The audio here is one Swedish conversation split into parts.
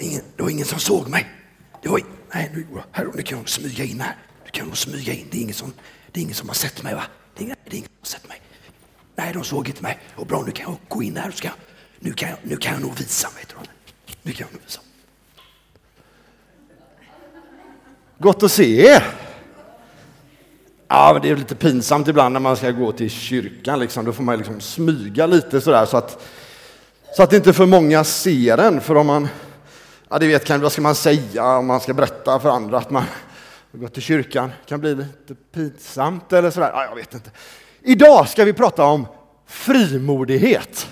Det var ingen som såg mig. Nu kan jag smyga in här. Du kan nog smyga in. Det är ingen som har sett mig, va? Det är ingen som har sett mig. Nej, de såg inte mig. Och bra, nu kan jag gå in här och nu kan jag nog visa mig. Nu kan jag nog visa. Gott att se er. Ja, men det är lite pinsamt ibland när man ska gå till kyrkan. Liksom. Då får man liksom smyga lite sådär så att inte för många ser en. För om man, vad ska man säga om man ska berätta för andra att man har gått till kyrkan? Det kan bli lite pinsamt eller sådär. Ja, jag vet inte. Idag ska vi prata om frimodighet.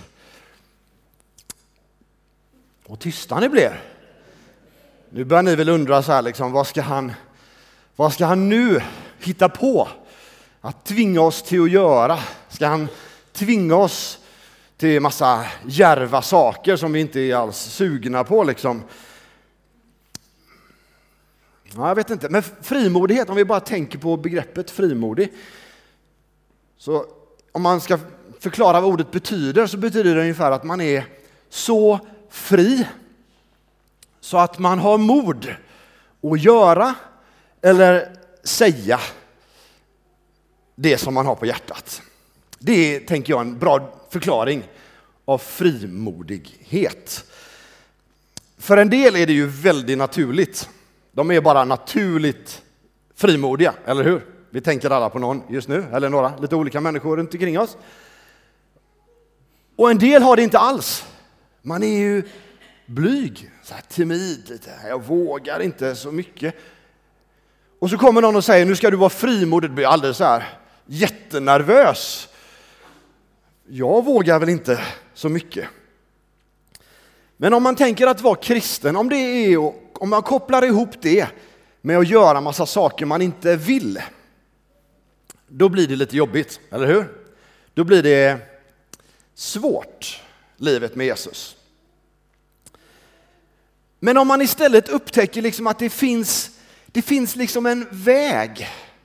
Och tysta ni blev. Nu börjar ni väl undra så här liksom, vad ska han nu hitta på att tvinga oss till att göra? Ska han tvinga oss till massa djärva saker som vi inte är alls sugna på liksom? Ja, jag vet inte, men frimodighet, om vi bara tänker på begreppet frimodig. Så om man ska förklara vad ordet betyder så betyder det ungefär att man är så fri så att man har mod att göra eller säga det som man har på hjärtat. Det är, tänker jag, en bra förklaring av frimodighet. För en del är det ju väldigt naturligt. De är bara naturligt frimodiga, eller hur? Vi tänker alla på någon just nu, eller några lite olika människor runt omkring oss. Och en del har det inte alls. Man är ju blyg, så här timid lite. Jag vågar inte så mycket. Och så kommer någon och säger, nu ska du vara frimodig. Det blir alldeles så här jättenervös. Jag vågar väl inte så mycket. Men om man tänker att vara kristen, om man kopplar ihop det med att göra massa saker man inte vill, då blir det lite jobbigt, eller hur? Då blir det svårt, livet med Jesus. Men om man istället upptäcker liksom att det finns liksom en väg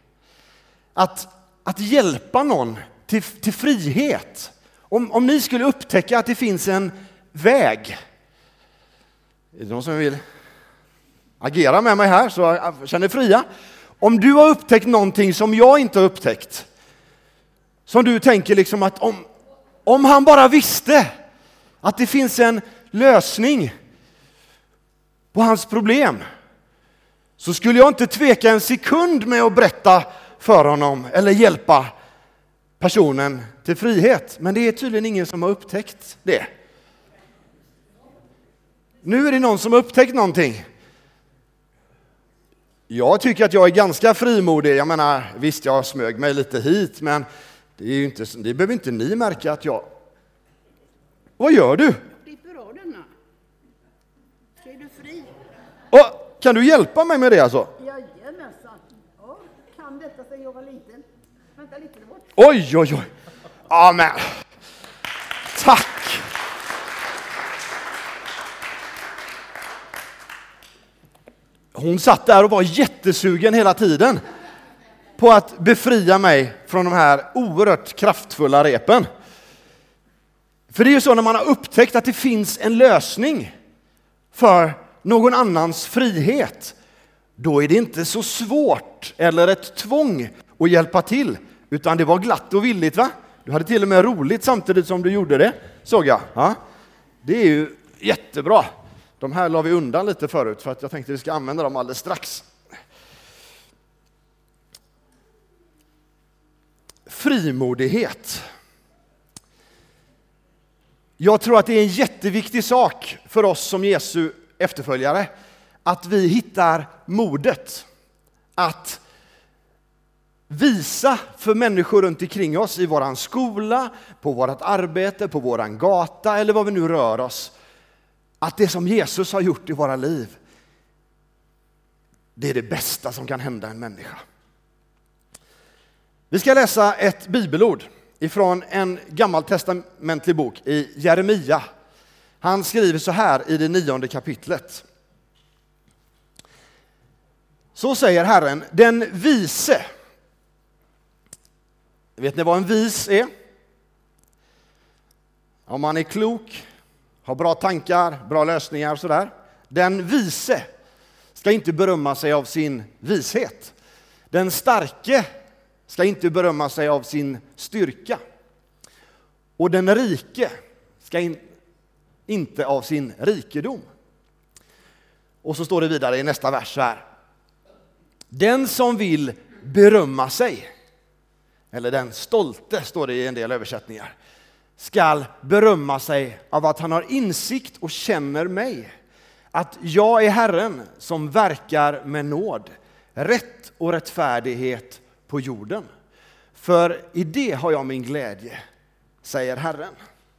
att hjälpa någon till frihet. Om ni skulle upptäcka att det finns en väg. Är det någon som vill agera med mig här så känner fria. Om du har upptäckt någonting som jag inte har upptäckt. Som du tänker liksom att om han bara visste att det finns en lösning på hans problem, så skulle jag inte tveka en sekund med att berätta för honom eller hjälpa personen till frihet. Men det är tydligen ingen som har upptäckt det. Nu är det någon som har upptäckt någonting. Jag tycker att jag är ganska frimodig. Jag menar, visst, jag smög mig lite hit, men det behöver inte ni märka att jag... Vad gör du? Klipper av denna. Så är du fri. Kan du hjälpa mig med det alltså? Jajamensan. Ja, kan detta sedan jag var liten. Vänta lite där bort. Oj. Amen. Tack. Hon satt där och var jättesugen hela tiden på att befria mig från de här oerhört kraftfulla repen. För det är ju så när man har upptäckt att det finns en lösning för någon annans frihet, då är det inte så svårt eller ett tvång att hjälpa till, utan det var glatt och villigt, va? Du hade till och med roligt samtidigt som du gjorde det, såg jag. Ja, det är ju jättebra. De här la vi undan lite förut för att jag tänkte att vi ska använda dem alldeles strax. Frimodighet. Jag tror att det är en jätteviktig sak för oss som Jesu efterföljare att vi hittar modet att visa för människor runt omkring oss i våran skola, på vårt arbete, på våran gata eller vad vi nu rör oss, att det som Jesus har gjort i våra liv, det är det bästa som kan hända en människa. Vi ska läsa ett bibelord ifrån en gammaltestamentlig bok i Jeremia. Han skriver så här i det 9:e kapitlet. Så säger Herren, den vise. Vet ni vad en vis är? Om man är klok, har bra tankar, bra lösningar och sådär. Den vise ska inte berömma sig av sin vishet. Den starke ska inte berömma sig av sin styrka. Och den rike ska inte av sin rikedom. Och så står det vidare i nästa vers så här. Den som vill berömma sig, eller den stolte står det i en del översättningar, ska berömma sig av att han har insikt och känner mig. Att jag är Herren som verkar med nåd, rätt och rättfärdighet på jorden. För i det har jag min glädje, säger Herren.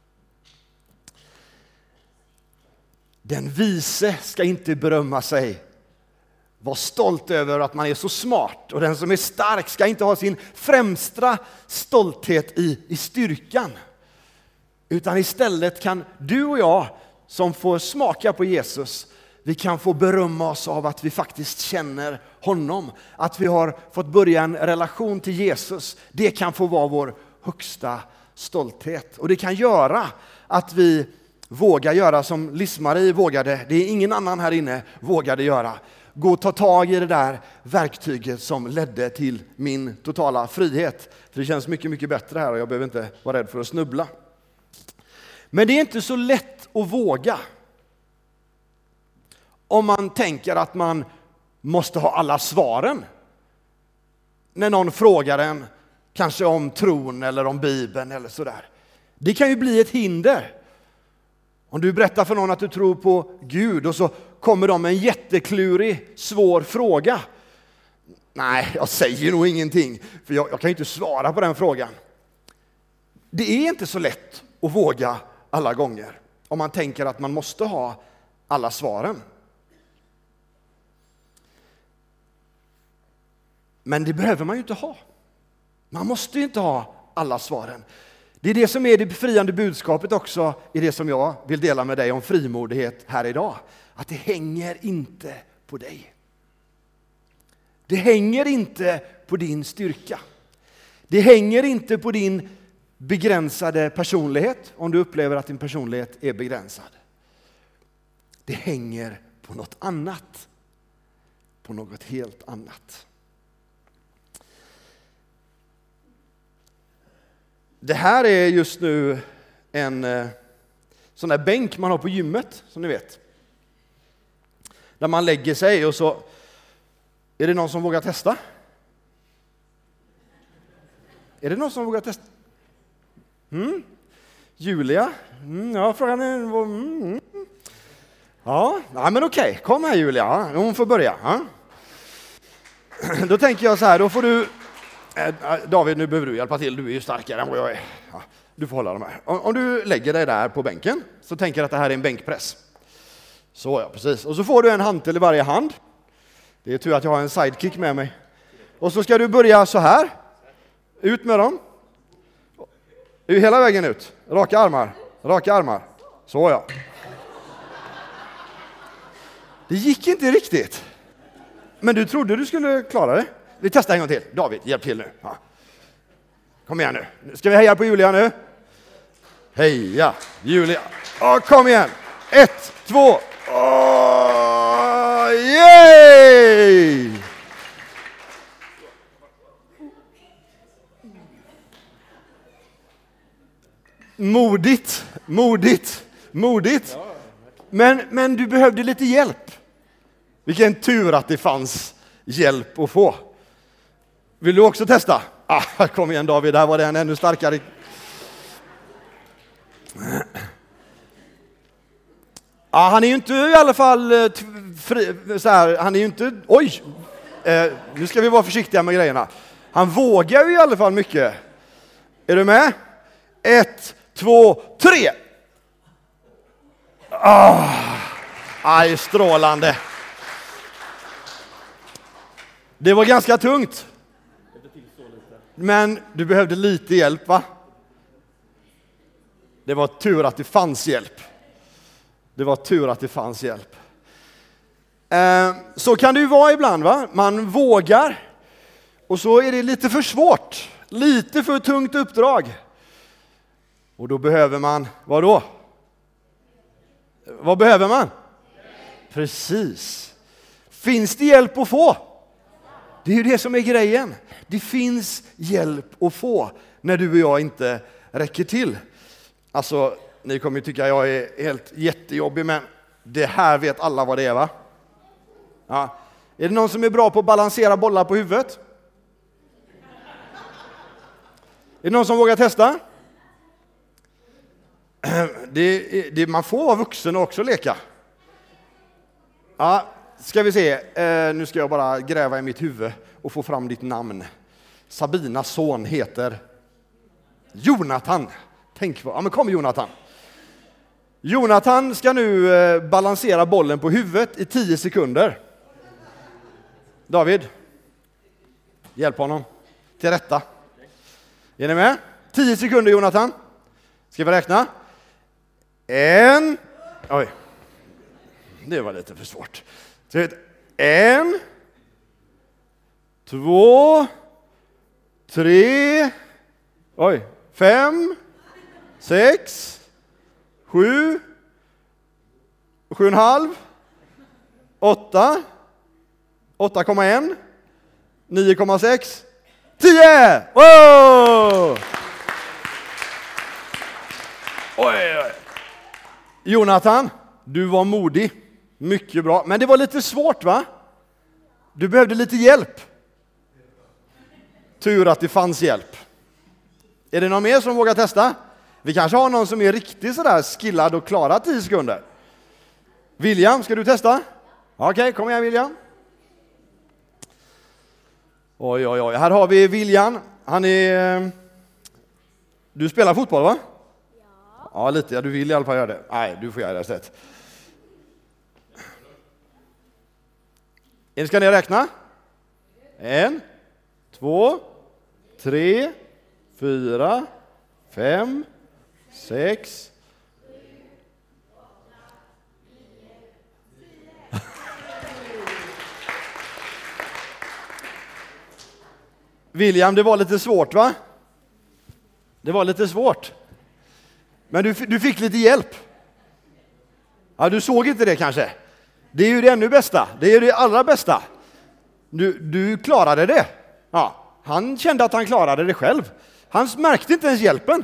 Den vise ska inte berömma sig, var stolt över att man är så smart. Och den som är stark ska inte ha sin främsta stolthet i styrkan. Utan istället kan du och jag som får smaka på Jesus, vi kan få berömma oss av att vi faktiskt känner honom. Att vi har fått börja en relation till Jesus. Det kan få vara vår högsta stolthet. Och det kan göra att vi vågar göra som Liss-Marie vågade. Det är ingen annan här inne vågade göra. Gå och ta tag i det där verktyget som ledde till min totala frihet. För det känns mycket, mycket bättre här och jag behöver inte vara rädd för att snubbla. Men det är inte så lätt att våga om man tänker att man måste ha alla svaren. När någon frågar en kanske om tron eller om Bibeln eller sådär. Det kan ju bli ett hinder. Om du berättar för någon att du tror på Gud och så kommer de med en jätteklurig, svår fråga. Nej, jag säger nog ingenting för jag kan ju inte svara på den frågan. Det är inte så lätt att våga alla gånger om man tänker att man måste ha alla svaren. Men det behöver man ju inte ha. Man måste ju inte ha alla svaren. Det är det som är det befriande budskapet också i det som jag vill dela med dig om frimodighet här idag. Att det hänger inte på dig. Det hänger inte på din styrka. Det hänger inte på din begränsade personlighet om du upplever att din personlighet är begränsad. Det hänger på något annat. På något helt annat. Det här är just nu en sån där bänk man har på gymmet, som ni vet. Där man lägger sig och så är det någon som vågar testa? Är det någon som vågar testa? Julia? Ja, frågan är... Ja, men okej. Kom här Julia, hon får börja. Ja. Då tänker jag så här, då får du... David, nu behöver du hjälpa till, du är ju starkare än vad jag är. Ja, du får hålla de här. Om du lägger dig där på bänken så tänker jag att det här är en bänkpress. Så ja, precis. Och så får du en hantel i varje hand. Det är tur att jag har en sidekick med mig. Och så ska du börja så här. Ut med dem. Hela vägen ut. Raka armar. Raka armar. Så ja. Det gick inte riktigt. Men du trodde du skulle klara det. Vi testar en gång till. David, hjälp till nu. Ja. Kom igen nu. Ska vi heja på Julia nu? Heja Julia. Kom igen. 1, 2. Yay! Modigt. Men du behövde lite hjälp. Vilken tur att det fanns hjälp att få. Vill du också testa? Kom igen David, där var den ännu starkare. Han är ju inte i alla fall så här, han är ju inte... Oj! Nu ska vi vara försiktiga med grejerna. Han vågar ju i alla fall mycket. Är du med? 1, 2, 3! Strålande. Det var ganska tungt. Men du behövde lite hjälp, va? Det var tur att det fanns hjälp. Så kan det ju vara ibland, va? Man vågar. Och så är det lite för svårt. Lite för tungt uppdrag. Och då behöver man, vad då? Vad behöver man? Precis. Finns det hjälp att få? Det är ju det som är grejen. Det finns hjälp att få när du och jag inte räcker till. Alltså, ni kommer ju tycka jag är helt jättejobbig, men det här vet alla vad det är, va? Ja. Är det någon som är bra på att balansera bollar på huvudet? Är det någon som vågar testa? Man får vara vuxen och också leka. Ja, ska vi se. Nu ska jag bara gräva i mitt huvud och få fram ditt namn. Sabinas son heter Jonathan. Tänk på. Ja, men kom Jonathan. Jonathan ska nu balansera bollen på huvudet i 10 sekunder. David, hjälp honom till rätta. Är ni med? 10 sekunder Jonathan. Ska vi räkna? 1. Oj. Det var lite för svårt. 1, 2, 3, 5, 6, 7, 7,5, 8, 8,1, 9,6, 10! Wow! Oj. Jonathan, du var modig. Mycket bra. Men det var lite svårt, va? Du behövde lite hjälp. Tur att det fanns hjälp. Är det någon mer som vågar testa? Vi kanske har någon som är riktigt sådär skillad och klarar 10 sekunder. William, ska du testa? Okej, kom igen William. Oj. Här har vi William. Han är... Du spelar fotboll, va? Ja, lite. Ja, du vill i alla fall göra det. Nej, du får göra det istället. Ska ni räkna? 1, 2, 3, 4, 5, 6. William, det var lite svårt, va? Det var lite svårt. Men du fick lite hjälp. Ja, du såg inte det kanske. Det är ju det ännu bästa. Det är ju det allra bästa. Du klarade det. Ja, han kände att han klarade det själv. Han märkte inte ens hjälpen.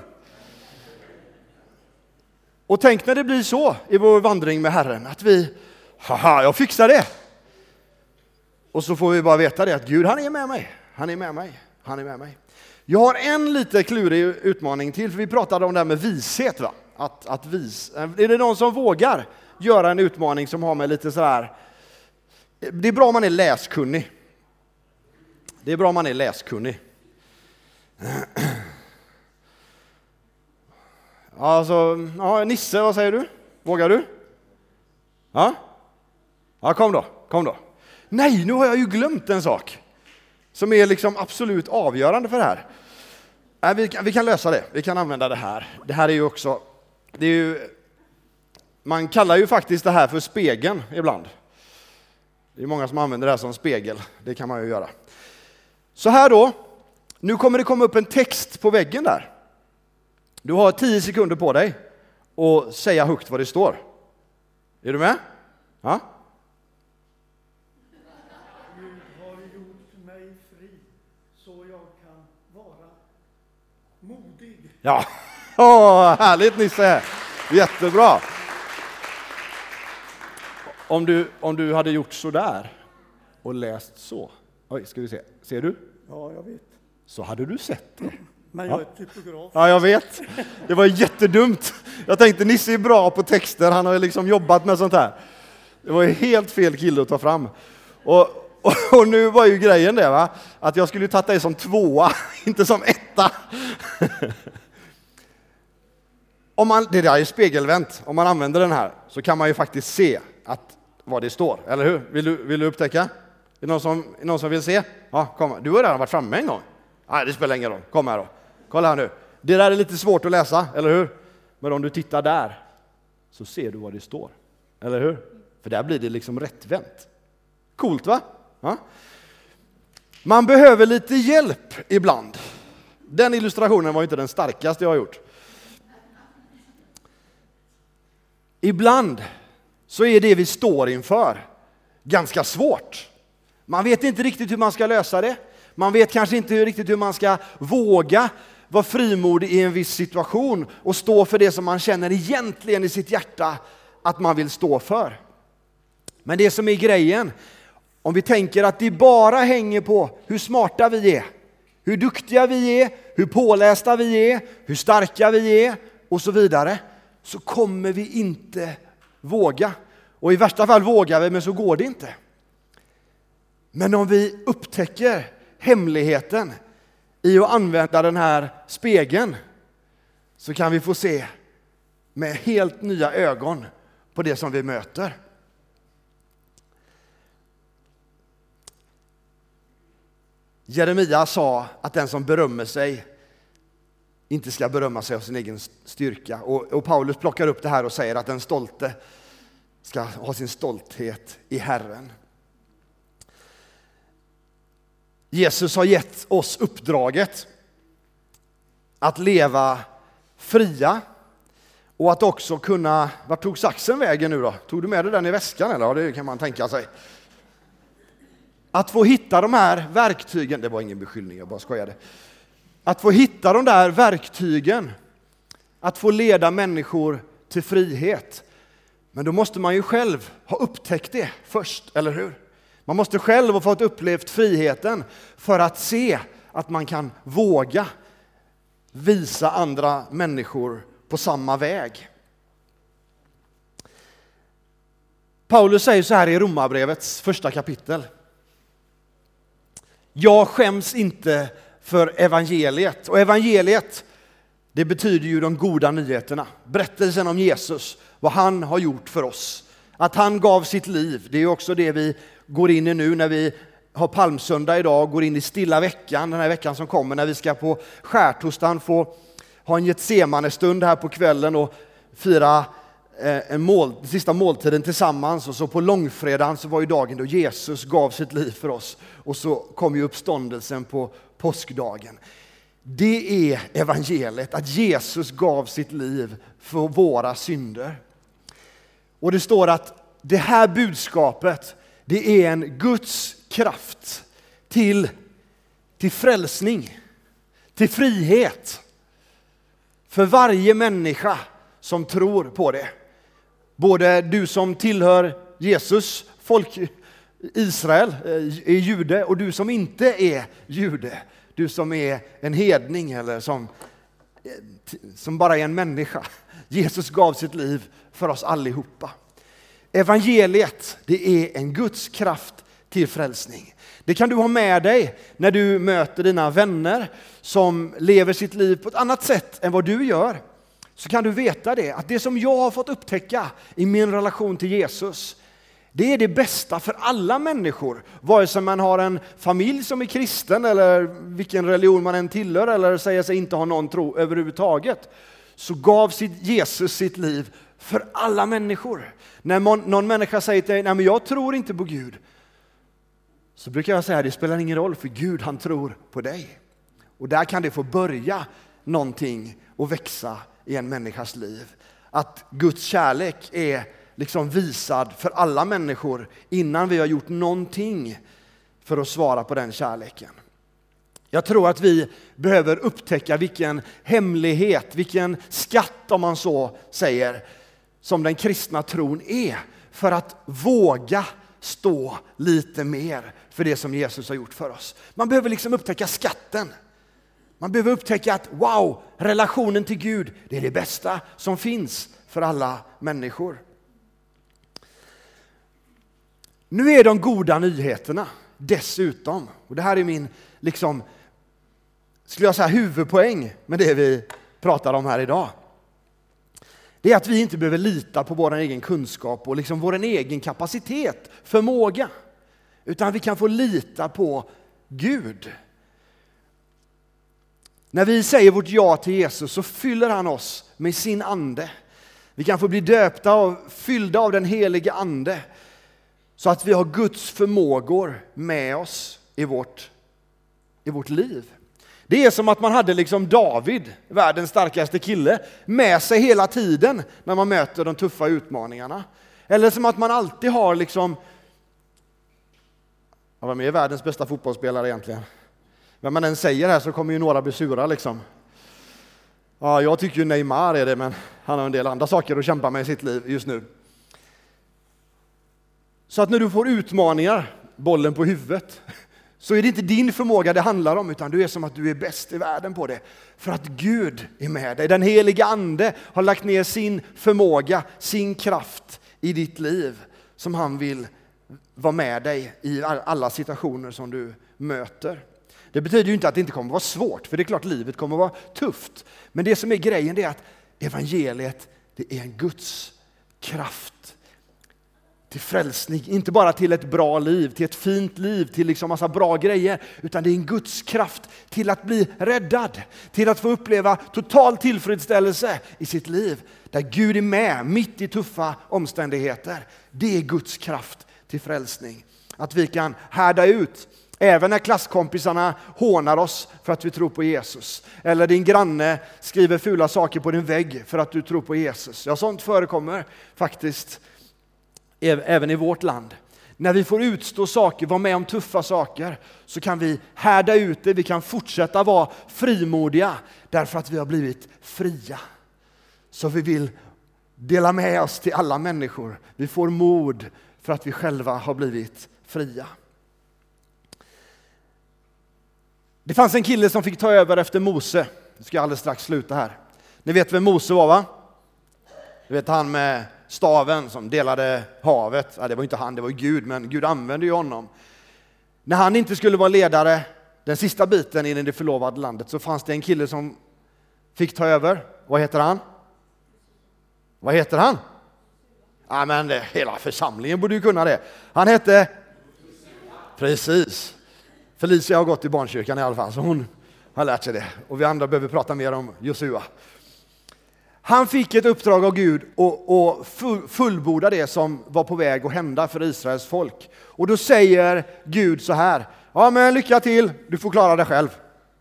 Och tänk när det blir så i vår vandring med Herren. Att jag fixar det. Och så får vi bara veta det att Gud, han är med mig. Han är med mig. Han är med mig. Jag har en lite klurig utmaning till. För vi pratade om det här med vishet, va? Är det någon som vågar göra en utmaning som har med lite så här... Det är bra om man är läskunnig. Det är bra om man är läskunnig. Alltså, Nisse, vad säger du? Vågar du? Ja? Ja, kom då. Nej, nu har jag ju glömt en sak. Som är liksom absolut avgörande för det här. Vi kan lösa det. Vi kan använda det här. Det här är ju också... Man kallar ju faktiskt det här för spegeln ibland. Det är många som använder det här som spegel. Det kan man ju göra. Så här då. Nu kommer det komma upp en text på väggen där. Du har 10 sekunder på dig och säga högt vad det står. Är du med? Ja? Gud har gjort mig fri så jag kan vara modig. Ja, härligt Nisse. Jättebra. Om du hade gjort så där och läst så. Oj, ska vi se. Ser du? Ja, jag vet. Så hade du sett det. Men jag är typograf. Ja, jag vet. Det var jättedumt. Jag tänkte Nisse är bra på texter. Han har ju liksom jobbat med sånt här. Det var ju helt fel kille att ta fram. Och nu var ju grejen det, va? Att jag skulle ta dig som 2, inte som 1. Det där är spegelvänt. Om man använder den här så kan man ju faktiskt se vad det står. Eller hur? Vill du upptäcka? Är det någon som vill se? Ja, kom. Du har redan varit framme en gång. Nej, det spelar ingen roll. Kom här då. Kolla här nu. Det där är lite svårt att läsa, eller hur? Men om du tittar där så ser du vad det står. Eller hur? För där blir det liksom rättvänt. Coolt, va? Ja. Man behöver lite hjälp ibland. Den illustrationen var inte den starkaste jag har gjort. Ibland så är det vi står inför ganska svårt. Man vet inte riktigt hur man ska lösa det. Man vet kanske inte riktigt hur man ska våga vara frimodig i en viss situation och stå för det som man känner egentligen i sitt hjärta att man vill stå för. Men det som är grejen, om vi tänker att det bara hänger på hur smarta vi är, hur duktiga vi är, hur pålästa vi är, hur starka vi är och så vidare, så kommer vi inte våga. Och i värsta fall vågar vi, men så går det inte. Men om vi upptäcker hemligheten i att använda den här spegeln, så kan vi få se med helt nya ögon på det som vi möter. Jeremia sa att den som berömmer sig inte ska berömma sig av sin egen styrka. Och Paulus plockar upp det här och säger att den stolte ska ha sin stolthet i Herren. Jesus har gett oss uppdraget att leva fria och att också kunna... Vart tog saxen vägen nu då? Tog du med dig den i väskan eller? Ja, det kan man tänka sig. Att få hitta de här verktygen, det var ingen beskyllning, jag bara skojade. Att få hitta de där verktygen, att få leda människor till frihet. Men då måste man ju själv ha upptäckt det först, eller hur? Man måste själv ha fått upplevt friheten för att se att man kan våga visa andra människor på samma väg. Paulus säger så här i Romarbrevets första kapitel. Jag skäms inte för evangeliet. Och evangeliet, det betyder ju de goda nyheterna. Berättelsen om Jesus, vad han har gjort för oss. Att han gav sitt liv, det är också det vi går in i nu när vi har palmsöndag idag. Går in i stilla veckan, den här veckan som kommer, när vi ska på skärtorsdagen få ha en Getsemane-stund här på kvällen och fira den sista måltiden tillsammans. Och så på långfredagen så var ju dagen då Jesus gav sitt liv för oss. Och så kom ju uppståndelsen på påskdagen. Det är evangeliet, att Jesus gav sitt liv för våra synder. Och det står att det här budskapet, det är en Guds kraft till frälsning, till frihet för varje människa som tror på det. Både du som tillhör Jesus, folk Israel, är jude, och du som inte är jude. Du som är en hedning eller som bara är en människa. Jesus gav sitt liv för oss allihopa. Evangeliet, det är en Guds kraft till frälsning. Det kan du ha med dig när du möter dina vänner som lever sitt liv på ett annat sätt än vad du gör. Så kan du veta det, att det som jag har fått upptäcka i min relation till Jesus, det är det bästa för alla människor. Vare sig man har en familj som är kristen eller vilken religion man än tillhör eller säger sig inte ha någon tro överhuvudtaget, så gav Jesus sitt liv för alla människor. När någon människa säger till dig, nej men jag tror inte på Gud, så brukar jag säga, det spelar ingen roll, för Gud han tror på dig. Och där kan det få börja någonting och växa i en människas liv. Att Guds kärlek är liksom visad för alla människor innan vi har gjort någonting för att svara på den kärleken. Jag tror att vi behöver upptäcka vilken hemlighet, vilken skatt om man så säger, som den kristna tron är, för att våga stå lite mer för det som Jesus har gjort för oss. Man behöver liksom upptäcka skatten. Man behöver upptäcka att wow, relationen till Gud, det är det bästa som finns för alla människor. Nu är de goda nyheterna dessutom, och det här är min skulle jag säga huvudpoäng med det vi pratar om här idag. Det är att vi inte behöver lita på vår egen kunskap och vår egen kapacitet, förmåga. Utan vi kan få lita på Gud. När vi säger vårt ja till Jesus så fyller han oss med sin ande. Vi kan få bli döpta och fyllda av den helige ande. Så att vi har Guds förmågor med oss i vårt liv. Det är som att man hade David, världens starkaste kille, med sig hela tiden när man möter de tuffa utmaningarna. Eller som att man alltid har liksom, vem är världens bästa fotbollsspelare egentligen? Vem man än säger här så kommer ju några bli sura liksom. Ja, jag tycker ju Neymar är det, men han har en del andra saker att kämpa med i sitt liv just nu. Så att när du får utmaningar, bollen på huvudet, så är det inte din förmåga det handlar om, utan du är som att du är bäst i världen på det. För att Gud är med dig. Den heliga ande har lagt ner sin förmåga, sin kraft i ditt liv, som han vill vara med dig i alla situationer som du möter. Det betyder ju inte att det inte kommer vara svårt, för det är klart livet kommer vara tufft. Men det som är grejen är att evangeliet, det är en Guds kraft till frälsning, inte bara till ett bra liv, till ett fint liv, till liksom massa bra grejer, utan det är en Guds kraft till att bli räddad, till att få uppleva total tillfredsställelse i sitt liv, där Gud är med mitt i tuffa omständigheter. Det är Guds kraft till frälsning. Att vi kan härda ut, även när klasskompisarna hånar oss för att vi tror på Jesus. Eller din granne skriver fula saker på din vägg för att du tror på Jesus. Ja, sånt förekommer faktiskt även i vårt land. När vi får utstå saker, vara med om tuffa saker, så kan vi härda ut det. Vi kan fortsätta vara frimodiga därför att vi har blivit fria. Så vi vill dela med oss till alla människor. Vi får mod för att vi själva har blivit fria. Det fanns en kille som fick ta över efter Mose. Nu ska jag alldeles strax sluta här. Ni vet vem Mose var, va? Du vet han med staven som delade havet. Ja, det var inte han, det var Gud, men Gud använde ju honom. När han inte skulle vara ledare den sista biten in i det förlovade landet, så fanns det en kille som fick ta över. Vad heter han? Vad heter han? Ja, men hela församlingen borde ju kunna det. Han hette... Precis. Felicia har gått i barnkyrkan i alla fall, så hon har lärt sig det. Och vi andra behöver prata mer om Josua. Han fick ett uppdrag av Gud och fullborda det som var på väg att hända för Israels folk. Och då säger Gud så här: ja, men lycka till, du får klara det själv.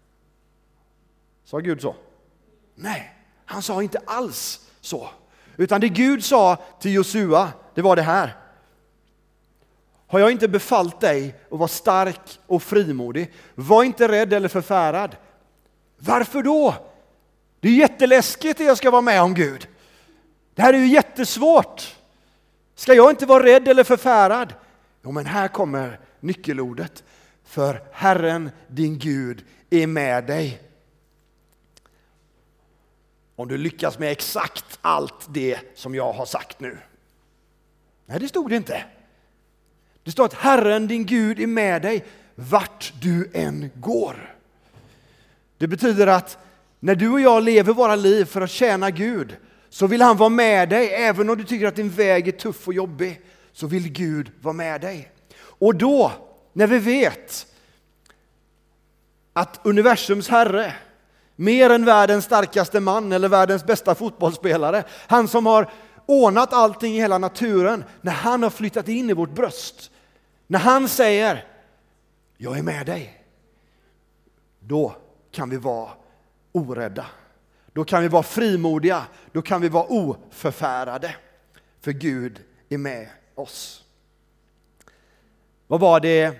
Sa Gud så? Nej, han sa inte alls så. Utan det Gud sa till Josua, det var det här: har jag inte befallt dig att vara stark och frimodig? Var inte rädd eller förfärad. Varför då? Det är jätteläskigt det jag ska vara med om, Gud. Det här är ju jättesvårt. Ska jag inte vara rädd eller förfärad? Jo, men här kommer nyckelordet. För Herren, din Gud, är med dig. Om du lyckas med exakt allt det som jag har sagt nu. Nej, det stod det inte. Det står att Herren, din Gud, är med dig vart du än går. Det betyder att när du och jag lever våra liv för att tjäna Gud, så vill han vara med dig. Även om du tycker att din väg är tuff och jobbig, så vill Gud vara med dig. Och då, när vi vet att universums herre, mer än världens starkaste man eller världens bästa fotbollsspelare, han som har ordnat allting i hela naturen, när han har flyttat in i vårt bröst, när han säger jag är med dig, då kan vi vara orädda. Då kan vi vara frimodiga. Då kan vi vara oförfärade. För Gud är med oss. Vad var det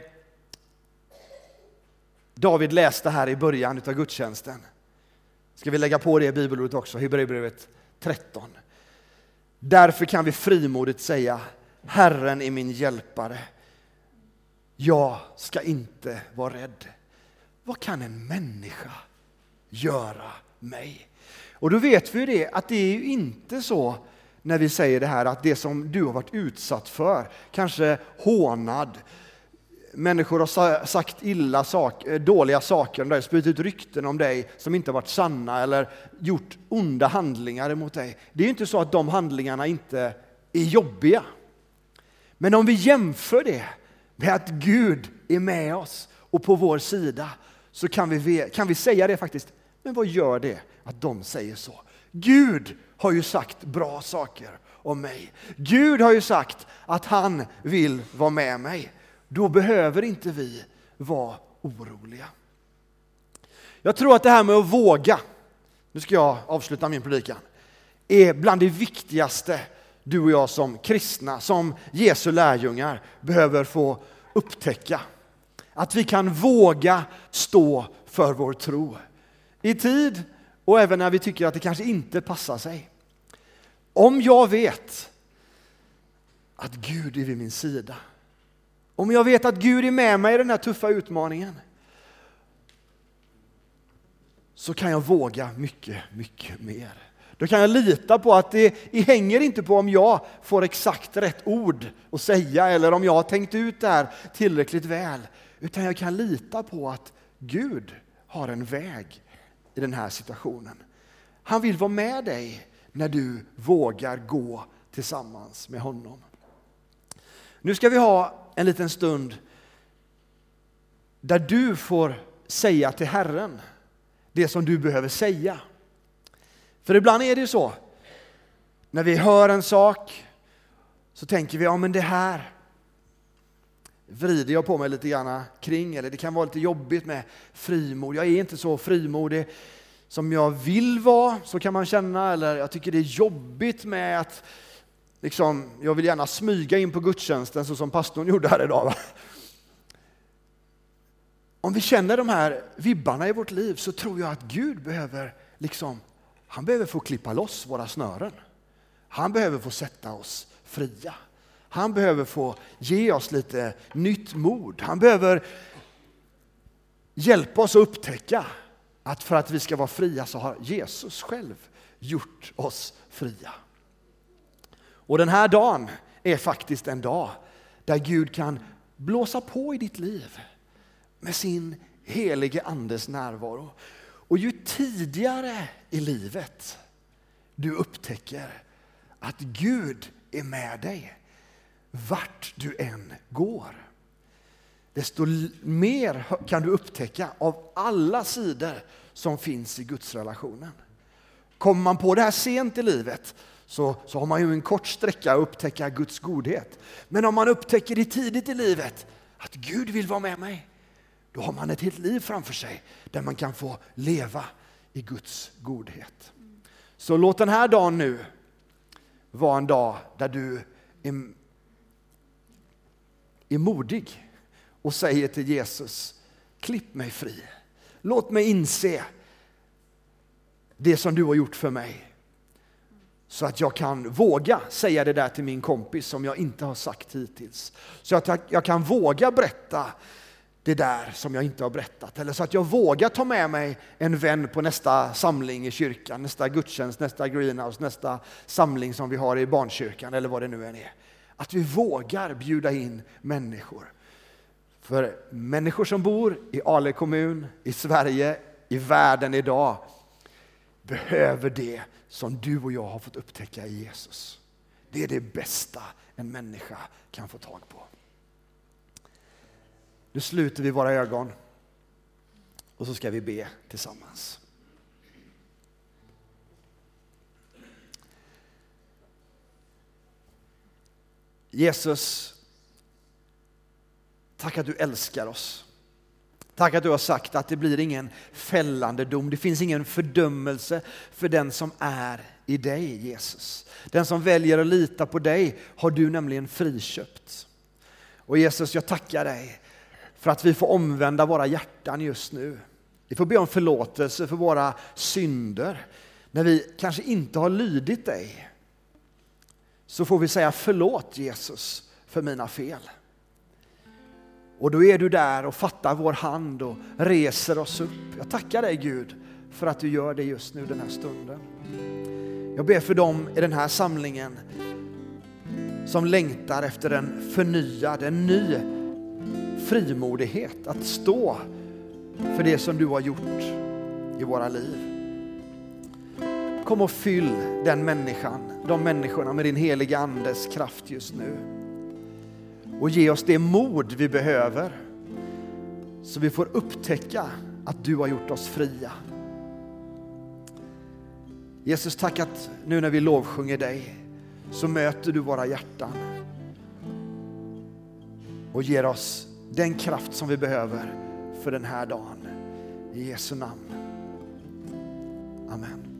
David läste här i början av gudstjänsten? Ska vi lägga på det bibelordet också? Hebreerbrevet 13. Därför kan vi frimodigt säga: Herren är min hjälpare. Jag ska inte vara rädd. Vad kan en människa göra mig? Och då vet vi det, att det är ju inte så när vi säger det här, att det som du har varit utsatt för, kanske hånad, människor har sagt dåliga saker om dig, spytt ut rykten om dig som inte har varit sanna eller gjort onda handlingar mot dig. Det är ju inte så att de handlingarna inte är jobbiga. Men om vi jämför det med att Gud är med oss och på vår sida, så kan vi säga det faktiskt. Men vad gör det att de säger så? Gud har ju sagt bra saker om mig. Gud har ju sagt att han vill vara med mig. Då behöver inte vi vara oroliga. Jag tror att det här med att våga, nu ska jag avsluta min predikan, är bland det viktigaste du och jag som kristna, som Jesu lärjungar behöver få upptäcka. Att vi kan våga stå för vår tro i tid och även när vi tycker att det kanske inte passar sig. Om jag vet att Gud är vid min sida, om jag vet att Gud är med mig i den här tuffa utmaningen, så kan jag våga mycket, mycket mer. Då kan jag lita på att det hänger inte på om jag får exakt rätt ord att säga eller om jag har tänkt ut det här tillräckligt väl. Utan jag kan lita på att Gud har en väg i den här situationen. Han vill vara med dig när du vågar gå tillsammans med honom. Nu ska vi ha en liten stund där du får säga till Herren det som du behöver säga. För ibland är det ju så. När vi hör en sak så tänker vi, ja men det här vrider jag på mig lite grann kring. Eller det kan vara lite jobbigt med frimod. Jag är inte så frimodig som jag vill vara, så kan man känna. Eller jag tycker det är jobbigt med att jag vill gärna smyga in på gudstjänsten så som pastorn gjorde här idag. Va? Om vi känner de här vibbarna i vårt liv så tror jag att Gud behöver han behöver få klippa loss våra snören. Han behöver få sätta oss fria. Han behöver få ge oss lite nytt mod. Han behöver hjälpa oss att upptäcka att för att vi ska vara fria så har Jesus själv gjort oss fria. Och den här dagen är faktiskt en dag där Gud kan blåsa på i ditt liv med sin helige andes närvaro. Och ju tidigare i livet du upptäcker att Gud är med dig vart du än går, desto mer kan du upptäcka av alla sidor som finns i Guds relationen. Kommer man på det här sent i livet så har man ju en kort sträcka att upptäcka Guds godhet. Men om man upptäcker det tidigt i livet att Gud vill vara med mig, då har man ett helt liv framför sig där man kan få leva i Guds godhet. Så låt den här dagen nu vara en dag där du är modig och säger till Jesus, klipp mig fri. Låt mig inse det som du har gjort för mig. Så att jag kan våga säga det där till min kompis som jag inte har sagt hittills. Så att jag kan våga berätta det där som jag inte har berättat. Eller så att jag vågar ta med mig en vän på nästa samling i kyrkan, nästa gudstjänst, nästa greenhouse, nästa samling som vi har i barnkyrkan eller vad det nu än är. Att vi vågar bjuda in människor. För människor som bor i Ale kommun, i Sverige, i världen idag behöver det som du och jag har fått upptäcka i Jesus. Det är det bästa en människa kan få tag på. Nu sluter vi våra ögon och så ska vi be tillsammans. Jesus, tack att du älskar oss. Tack att du har sagt att det blir ingen fällande dom. Det finns ingen fördömelse för den som är i dig, Jesus. Den som väljer att lita på dig har du nämligen friköpt. Och Jesus, jag tackar dig för att vi får omvända våra hjärtan just nu. Vi får be om förlåtelse för våra synder. När vi kanske inte har lydit dig så får vi säga förlåt Jesus för mina fel. Och då är du där och fattar vår hand och reser oss upp. Jag tackar dig Gud för att du gör det just nu den här stunden. Jag ber för dem i den här samlingen som längtar efter en ny frimodighet att stå för det som du har gjort i våra liv. Kom och fyll de människorna med din heliga andes kraft just nu. Och ge oss det mod vi behöver så vi får upptäcka att du har gjort oss fria. Jesus, tack att nu när vi lovsjunger dig så möter du våra hjärtan och ger oss den kraft som vi behöver för den här dagen. I Jesu namn. Amen.